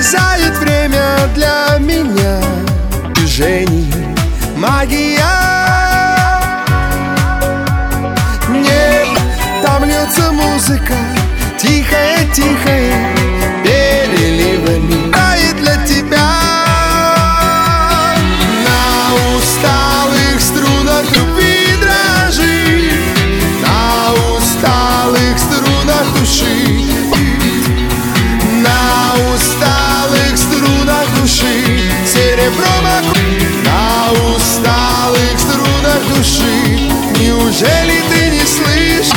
замерзает время для меня. Движений, магия. Нет, там льется музыка, тихая-тихая, переливами играет для тебя. На усталых струнах любви дрожит, на усталых струнах души, на усталых струнах души серебром окружит. На усталых струнах души, неужели ты не слышишь?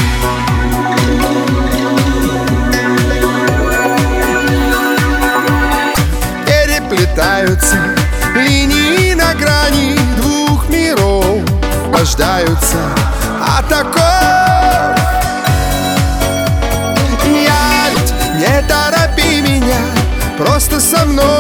Переплетаются линии на грани двух миров, рождаются от оков. Не торопи меня, просто со мной